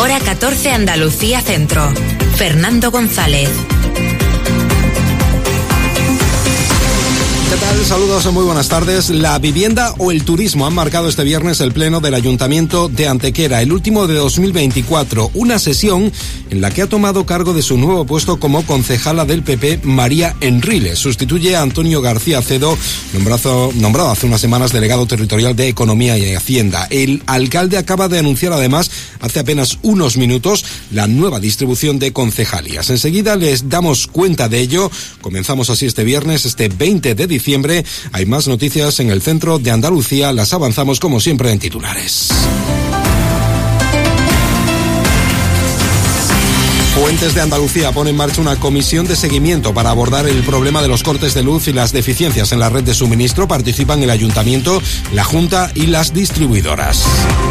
Hora 14 Andalucía Centro. Fernando González. ¿Qué tal? Saludos, muy buenas tardes. La vivienda o el turismo han marcado este viernes el pleno del Ayuntamiento de Antequera, el último de 2024, una sesión en la que ha tomado cargo de su nuevo puesto como concejala del PP María Enriles. Sustituye a Antonio García Cedo, nombrado hace unas semanas delegado territorial de Economía y Hacienda. El alcalde acaba de anunciar además, hace apenas unos minutos, la nueva distribución de concejalías. Enseguida les damos cuenta de ello. Comenzamos así este viernes, este 20 de diciembre. Hay más noticias en el centro de Andalucía, las avanzamos como siempre en titulares. Fuentes de Andalucía pone en marcha una comisión de seguimiento para abordar el problema de los cortes de luz y las deficiencias en la red de suministro. Participan el Ayuntamiento, la Junta y las distribuidoras.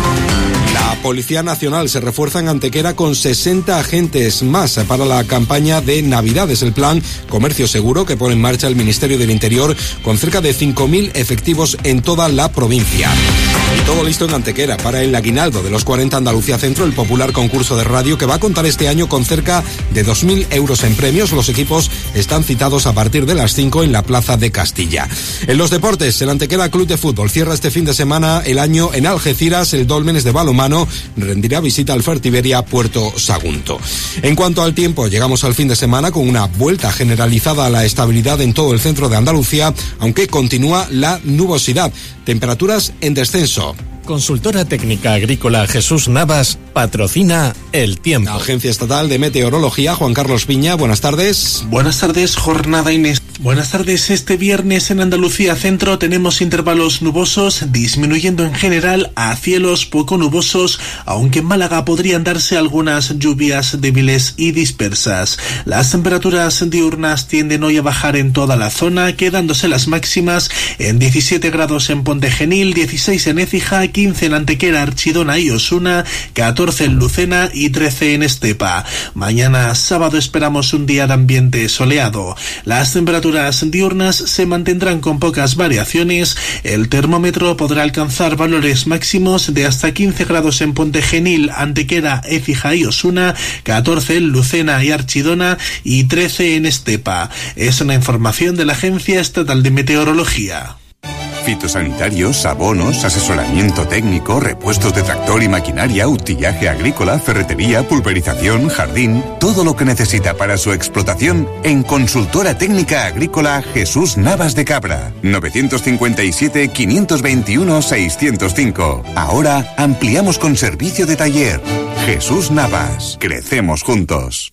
La Policía Nacional se refuerza en Antequera con 60 agentes más para la campaña de Navidades. El plan Comercio Seguro que pone en marcha el Ministerio del Interior con cerca de 5.000 efectivos en toda la provincia. Y todo listo en Antequera para el aguinaldo de los 40 Andalucía Centro, el popular concurso de radio que va a contar este año con cerca de 2.000 euros en premios. Los equipos están citados a partir de las 5 en la Plaza de Castilla. En los deportes, el Antequera Club de Fútbol cierra este fin de semana el año en Algeciras. El Dólmenes de balonmano rendirá visita al Fertiberia Puerto Sagunto. En cuanto al tiempo, llegamos al fin de semana con una vuelta generalizada a la estabilidad en todo el centro de Andalucía, aunque continúa la nubosidad. Temperaturas en descenso. Consultora técnica agrícola Jesús Navas patrocina el tiempo. La Agencia Estatal de Meteorología, Juan Carlos Piña, buenas tardes. Buenas tardes, jornada Inés. Buenas tardes, este viernes en Andalucía Centro tenemos intervalos nubosos, disminuyendo en general a cielos poco nubosos, aunque en Málaga podrían darse algunas lluvias débiles y dispersas. Las temperaturas diurnas tienden hoy a bajar en toda la zona, quedándose las máximas en 17 grados en Ponte Genil, 16 en Écija, 15 en Antequera, Archidona y Osuna, 14 en Lucena y 13 en Estepa. Mañana sábado esperamos un día de ambiente soleado. Las temperaturas diurnas se mantendrán con pocas variaciones. El termómetro podrá alcanzar valores máximos de hasta 15 grados en Ponte Genil, Antequera, Écija y Osuna, 14 en Lucena y Archidona y 13 en Estepa. Es una información de la Agencia Estatal de Meteorología. Fitosanitarios, abonos, asesoramiento técnico, repuestos de tractor y maquinaria, utillaje agrícola, ferretería, pulverización, jardín, todo lo que necesita para su explotación en Consultora Técnica Agrícola Jesús Navas de Cabra. 957-521-605. Ahora ampliamos con servicio de taller. Jesús Navas. Crecemos juntos.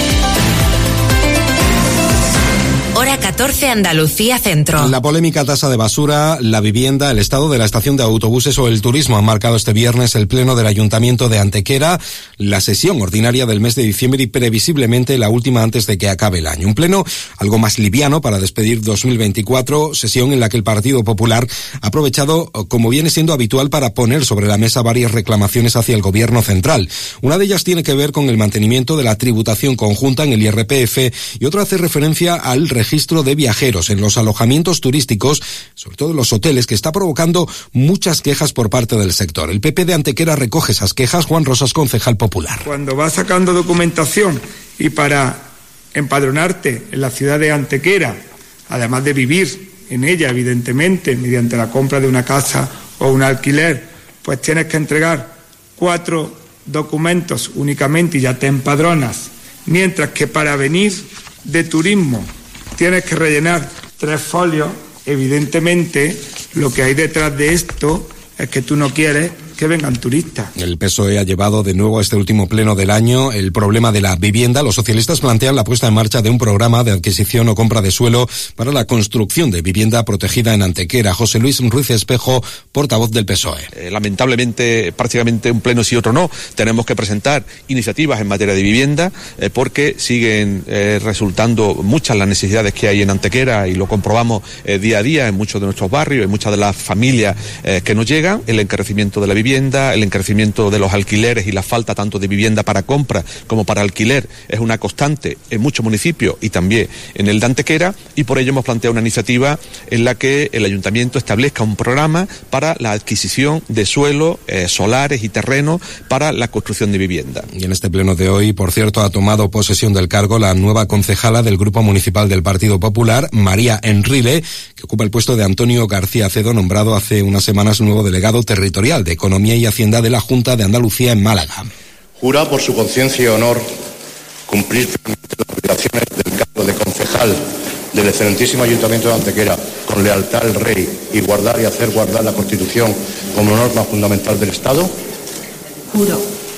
Hora 14 Andalucía Centro. La polémica tasa de basura, la vivienda, el estado de la estación de autobuses o el turismo han marcado este viernes el pleno del Ayuntamiento de Antequera, la sesión ordinaria del mes de diciembre y previsiblemente la última antes de que acabe el año. Un pleno algo más liviano para despedir 2024, sesión en la que el Partido Popular ha aprovechado, como viene siendo habitual, para poner sobre la mesa varias reclamaciones hacia el Gobierno central. Una de ellas tiene que ver con el mantenimiento de la tributación conjunta en el IRPF y otra hace referencia al registro de viajeros en los alojamientos turísticos, sobre todo en los hoteles, que está provocando muchas quejas por parte del sector. El PP de Antequera recoge esas quejas. Juan Rosas, concejal popular. Cuando vas sacando documentación y para empadronarte en la ciudad de Antequera, además de vivir en ella, evidentemente, mediante la compra de una casa o un alquiler, pues tienes que entregar 4 documentos únicamente y ya te empadronas, mientras que para venir de turismo tienes que rellenar 3 folios. Evidentemente, lo que hay detrás de esto es que tú no quieres que vengan turistas. El PSOE ha llevado de nuevo a este último pleno del año el problema de la vivienda. Los socialistas plantean la puesta en marcha de un programa de adquisición o compra de suelo para la construcción de vivienda protegida en Antequera. José Luis Ruiz Espejo, portavoz del PSOE. Lamentablemente, prácticamente un pleno sí, otro no. Tenemos que presentar iniciativas en materia de vivienda porque siguen resultando muchas las necesidades que hay en Antequera y lo comprobamos día a día en muchos de nuestros barrios, en muchas de las familias que nos llegan. El encarecimiento de la vivienda vivienda, el encarecimiento de los alquileres y la falta tanto de vivienda para compra como para alquiler es una constante en muchos municipios y también en el de Antequera, y por ello hemos planteado una iniciativa en la que el ayuntamiento establezca un programa para la adquisición de suelo, solares y terrenos para la construcción de vivienda. Y en este pleno de hoy, por cierto, ha tomado posesión del cargo la nueva concejala del Grupo Municipal del Partido Popular, María Enrile, que ocupa el puesto de Antonio García Acedo, nombrado hace unas semanas nuevo delegado territorial de Economía y Hacienda de la Junta de Andalucía en Málaga. Jura por su conciencia y honor cumplir las obligaciones del cargo de concejal del excelentísimo Ayuntamiento de Antequera con lealtad al Rey y guardar y hacer guardar la Constitución como norma fundamental del Estado. Juro.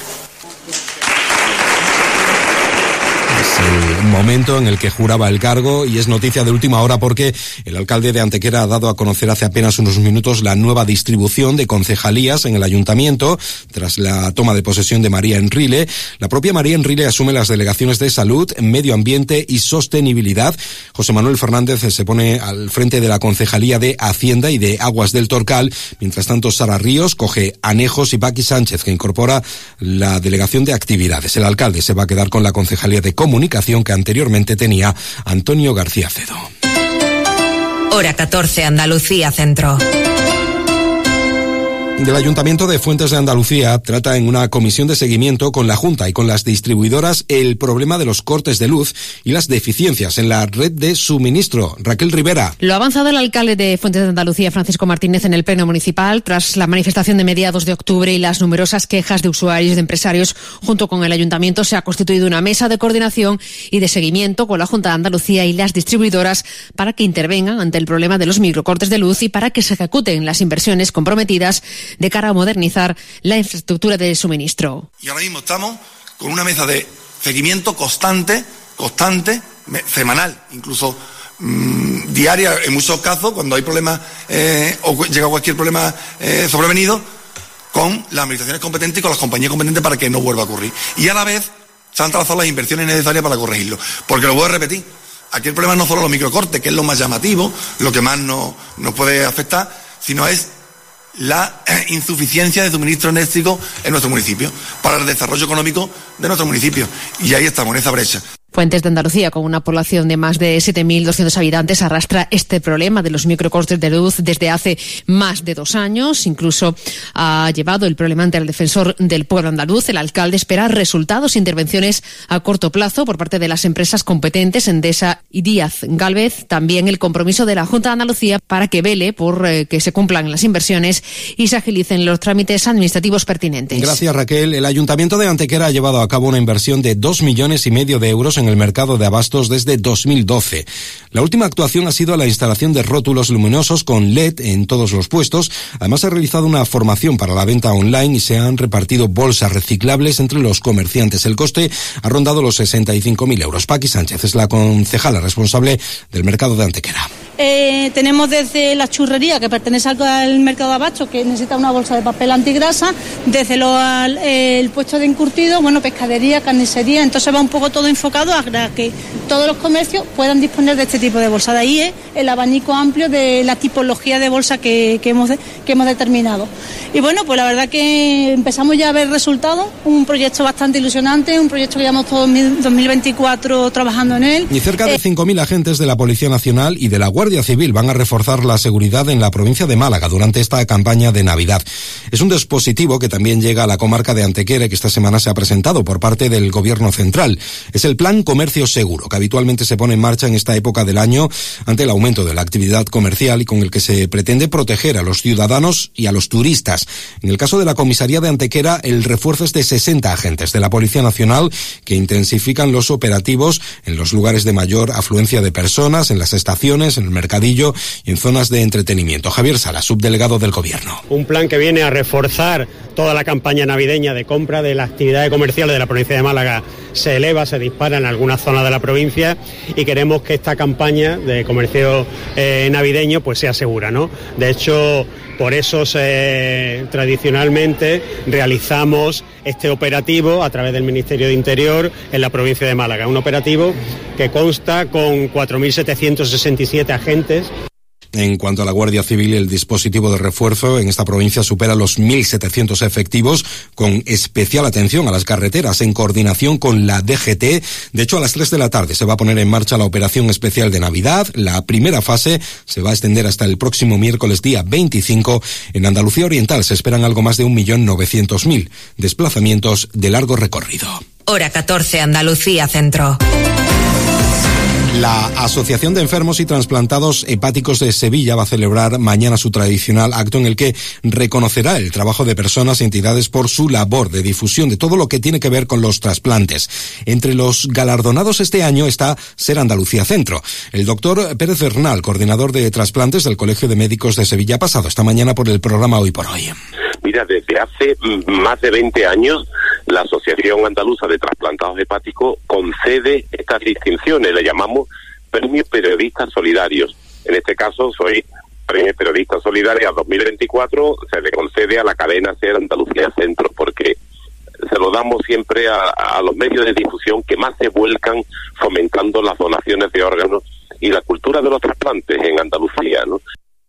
El momento en el que juraba el cargo, y es noticia de última hora porque el alcalde de Antequera ha dado a conocer hace apenas unos minutos la nueva distribución de concejalías en el ayuntamiento tras la toma de posesión de María Enrile. La propia María Enrile asume las delegaciones de Salud, Medio Ambiente y Sostenibilidad. José Manuel Fernández se pone al frente de la concejalía de Hacienda y de Aguas del Torcal. Mientras tanto, Sara Ríos coge Anejos y Paqui Sánchez, que incorpora la delegación de Actividades. El alcalde se va a quedar con la concejalía de Comunicación que anteriormente tenía Antonio García Acedo. Hora 14, Andalucía Centro. Del Ayuntamiento de Fuentes de Andalucía trata en una comisión de seguimiento con la Junta y con las distribuidoras el problema de los cortes de luz y las deficiencias en la red de suministro. Raquel Rivera. Lo ha avanzado el alcalde de Fuentes de Andalucía, Francisco Martínez, en el pleno municipal tras la manifestación de mediados de octubre y las numerosas quejas de usuarios y de empresarios. Junto con el Ayuntamiento se ha constituido una mesa de coordinación y de seguimiento con la Junta de Andalucía y las distribuidoras para que intervengan ante el problema de los microcortes de luz y para que se ejecuten las inversiones comprometidas de cara a modernizar la infraestructura de suministro. Y ahora mismo estamos con una mesa de seguimiento constante, semanal, incluso diaria en muchos casos, cuando hay problemas o llega cualquier problema sobrevenido, con las administraciones competentes y con las compañías competentes para que no vuelva a ocurrir. Y a la vez se han trazado las inversiones necesarias para corregirlo. Porque lo voy a repetir, aquí el problema no es solo los microcortes, que es lo más llamativo, lo que más nos puede afectar, sino es la insuficiencia de suministro eléctrico en nuestro municipio, para el desarrollo económico de nuestro municipio. Y ahí estamos, en esa brecha. Fuentes de Andalucía, con una población de más de 7.200 habitantes, arrastra este problema de los microcortes de luz desde hace más de 2 años. Incluso ha llevado el problema ante el defensor del pueblo andaluz. El alcalde espera resultados e intervenciones a corto plazo por parte de las empresas competentes, Endesa y Díaz Gálvez. También el compromiso de la Junta de Andalucía para que vele por que se cumplan las inversiones y se agilicen los trámites administrativos pertinentes. Gracias, Raquel. El Ayuntamiento de Antequera ha llevado a cabo una inversión de 2,5 millones de euros en el mercado de abastos desde 2012. La última actuación ha sido la instalación de rótulos luminosos con LED en todos los puestos. Además, se ha realizado una formación para la venta online y se han repartido bolsas reciclables entre los comerciantes. El coste ha rondado los 65.000 euros. Paqui Sánchez es la concejala responsable del mercado de Antequera. Tenemos desde la churrería, que pertenece al mercado de abastos, que necesita una bolsa de papel antigrasa, desde el puesto de encurtido, pescadería, carnicería. Entonces va un poco todo enfocado a que todos los comercios puedan disponer de este tipo de bolsa. De ahí es el abanico amplio de la tipología de bolsa que hemos determinado. Y pues la verdad que empezamos ya a ver resultados, un proyecto bastante ilusionante, un proyecto que llevamos todo 2024 trabajando en él. Y cerca de 5.000 agentes de la Policía Nacional y de la Guardia Civil van a reforzar la seguridad en la provincia de Málaga durante esta campaña de Navidad. Es un dispositivo que también llega a la comarca de Antequera, que esta semana se ha presentado por parte del Gobierno Central. Es el Plan Comercio Seguro, que habitualmente se pone en marcha en esta época del año ante el aumento de la actividad comercial y con el que se pretende proteger a los ciudadanos y a los turistas. En el caso de la comisaría de Antequera, el refuerzo es de 60 agentes de la Policía Nacional que intensifican los operativos en los lugares de mayor afluencia de personas, en las estaciones, en el mercadillo y en zonas de entretenimiento. Javier Sala, subdelegado del Gobierno. Un plan que viene a reforzar toda la campaña navideña de compra de las actividades comerciales de la provincia de Málaga. Se eleva, se dispara en algunas zonas de la provincia y queremos que esta campaña de comercio navideño sea segura, ¿no? De hecho, por eso tradicionalmente realizamos este operativo a través del Ministerio de Interior en la provincia de Málaga. Un operativo que consta con 4.767 agentes. En cuanto a la Guardia Civil, el dispositivo de refuerzo en esta provincia supera los 1.700 efectivos, con especial atención a las carreteras, en coordinación con la DGT. De hecho, a las 3 de la tarde se va a poner en marcha la operación especial de Navidad. La primera fase se va a extender hasta el próximo miércoles, día 25. En Andalucía Oriental se esperan algo más de 1.900.000 desplazamientos de largo recorrido. Hora 14, Andalucía Centro. La Asociación de Enfermos y Trasplantados Hepáticos de Sevilla va a celebrar mañana su tradicional acto en el que reconocerá el trabajo de personas y entidades por su labor de difusión de todo lo que tiene que ver con los trasplantes. Entre los galardonados este año está Ser Andalucía Centro. El doctor Pérez Bernal, coordinador de trasplantes del Colegio de Médicos de Sevilla, ha pasado esta mañana por el programa Hoy por Hoy. Mira, desde hace más de 20 años la Asociación Andaluza de Trasplantados Hepáticos concede estas distinciones, le llamamos Premios Periodistas Solidarios. En este caso soy Premio Periodista Solidaria 2024, se le concede a la cadena Ser Andalucía Centro, porque se lo damos siempre a los medios de difusión que más se vuelcan fomentando las donaciones de órganos y la cultura de los trasplantes en Andalucía, ¿no?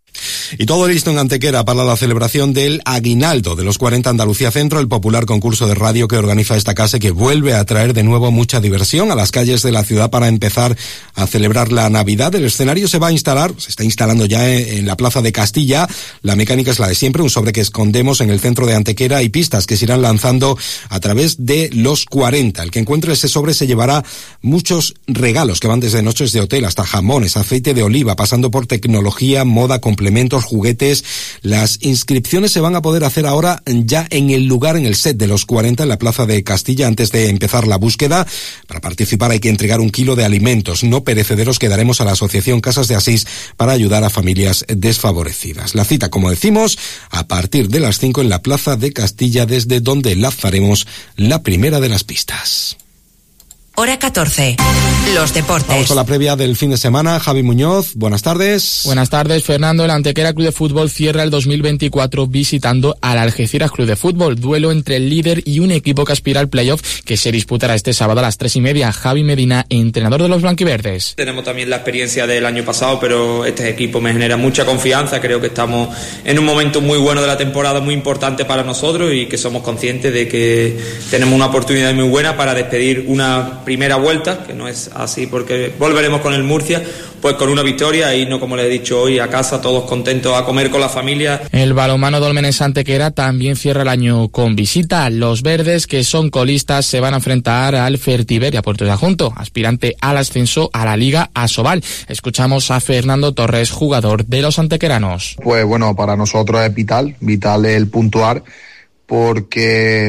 Y todo listo en Antequera para la celebración del Aguinaldo de los 40 Andalucía Centro, el popular concurso de radio que organiza esta casa, que vuelve a traer de nuevo mucha diversión a las calles de la ciudad para empezar a celebrar la Navidad. El escenario se está instalando ya en la Plaza de Castilla. La mecánica es la de siempre, un sobre que escondemos en el centro de Antequera y pistas que se irán lanzando a través de los 40. El que encuentre ese sobre se llevará muchos regalos que van desde noches de hotel hasta jamones, aceite de oliva, pasando por tecnología, moda, complementos, juguetes. Las inscripciones se van a poder hacer ahora ya en el lugar, en el set de los 40 en la Plaza de Castilla, antes de empezar la búsqueda. Para participar hay que entregar 1 kilo de alimentos no perecederos que daremos a la Asociación Casas de Asís para ayudar a familias desfavorecidas. La cita, como decimos, a partir de las 5 en la Plaza de Castilla, desde donde lanzaremos la primera de las pistas. Hora 14. Los deportes. Vamos con la previa del fin de semana. Javi Muñoz, buenas tardes. Buenas tardes, Fernando. El Antequera Club de Fútbol cierra el 2024 visitando al Algeciras Club de Fútbol. Duelo entre el líder y un equipo que aspira al playoff, que se disputará este sábado a las 3:30. Javi Medina, entrenador de los blanquiverdes. Tenemos también la experiencia del año pasado, pero este equipo me genera mucha confianza. Creo que estamos en un momento muy bueno de la temporada, muy importante para nosotros, y que somos conscientes de que tenemos una oportunidad muy buena para despedir una primera vuelta, que no es así porque volveremos con el Murcia, pues con una victoria y no, como le he dicho hoy, a casa todos contentos a comer con la familia. El balonmano Dolmenes Antequera también cierra el año con visita. Los verdes, que son colistas, se van a enfrentar al Fertiberia Puerto de Adjunto, aspirante al ascenso a la Liga Asobal. Escuchamos a Fernando Torres, jugador de los antequeranos. Pues bueno, para nosotros es vital el puntuar, porque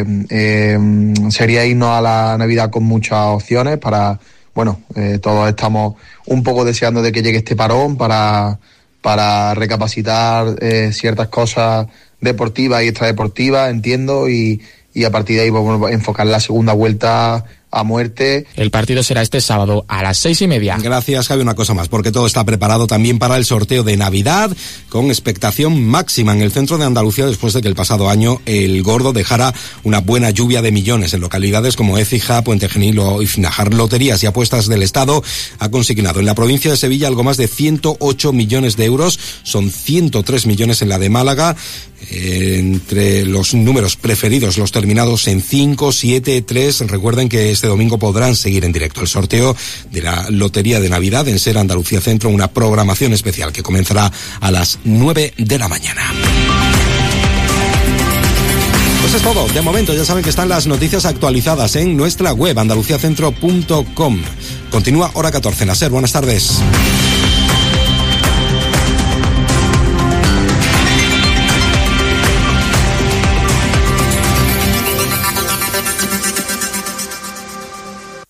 sería irnos a la Navidad con muchas opciones para, todos estamos un poco deseando de que llegue este parón para recapacitar ciertas cosas deportivas y extradeportivas, entiendo, y a partir de ahí vamos a enfocar la segunda vuelta a muerte. El partido será este sábado a las 6:30. Gracias, Javi. Una cosa más, porque todo está preparado también para el sorteo de Navidad, con expectación máxima en el centro de Andalucía, después de que el pasado año el Gordo dejara una buena lluvia de millones en localidades como Écija, Puente Genil o Ifnajar. Loterías y Apuestas del Estado ha consignado en la provincia de Sevilla algo más de 108 millones de euros. Son 103 millones en la de Málaga. Entre los números preferidos, los terminados en 5, 7, 3. Recuerden que este domingo podrán seguir en directo el sorteo de la Lotería de Navidad en Ser Andalucía Centro, una programación especial que comenzará a las 9 de la mañana. Pues es todo. De momento ya saben que están las noticias actualizadas en nuestra web andaluciacentro.com. Continúa Hora 14 en la SER. Buenas tardes.